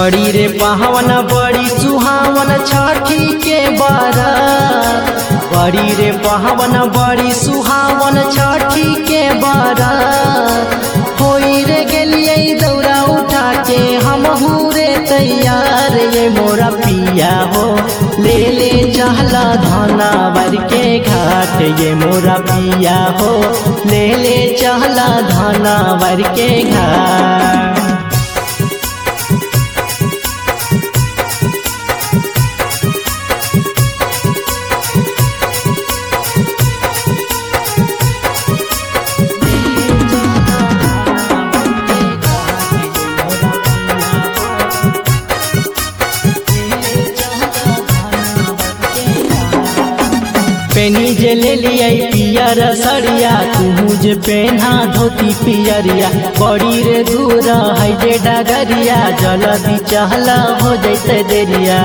बड़ी रे पावन बड़ी सुहावन छठी के बारात। बड़ी रे पावन बड़ी सुहावन छठी के बारात। होई रे गेलिए दौरा उठा के हमहू रे तैयार। ये मोरा पिया हो ले ले चहला धनावर के घाट। ये मोरा पिया हो ले ले चहला धनावर के घाट। पेनी जे ले लिया पियर सरिया तू जे पेन्हा धोती पियरिया। बड़ी रे दूर है जे डगरिया जल्दी चहला हो जैते देरिया।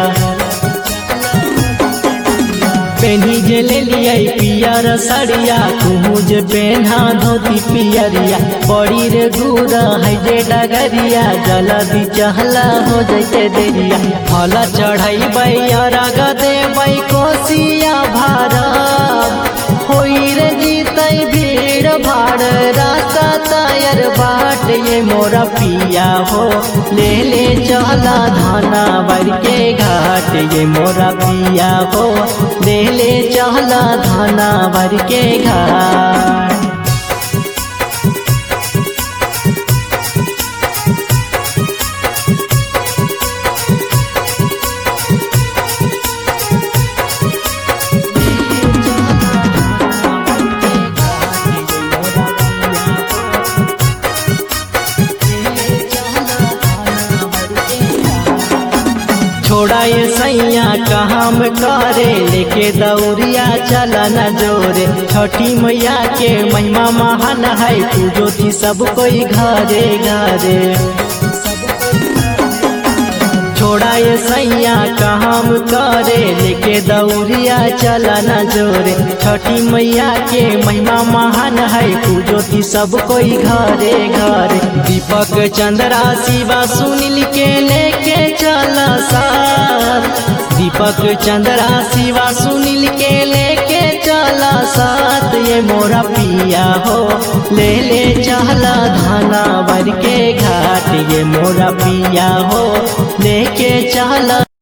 पेनी जे ले लिया पियर सरिया तू जे पेन्हा धोती पियरिया। बड़ी रे दूर है जे डगरिया जल्दी चहला हो जैते देरिया। फल चढ़ाई अरग देबै कोसिया भारत। होई रे जीतै भीड़ भाड़ रास्ता तायर बाट। ये मोरा पिया हो ले ले चला धनावर के घाट। ये मोरा पिया हो ले ले चला धनावर के घाट। छोड़ा ये सैया काम करे लेके दौरिया चला न जोरे। छठी मैया के महिमा महान है पूजो थी सब कोई घरे घरे। छोड़ा ये सैया काम करे लेके दौरिया चला न जोरे। छठी मैया के महिमा महान है पूजो थी सब कोई घरे घरे। दीपक चंद्रा शिवा सुनील के लेके चला साथ। दीपक चंद्रा शिवा सुनील के लेके चला साथ। ये मोरा पिया हो ले ले चहला धनावर के घाट। ये मोरा पिया हो लेके चला।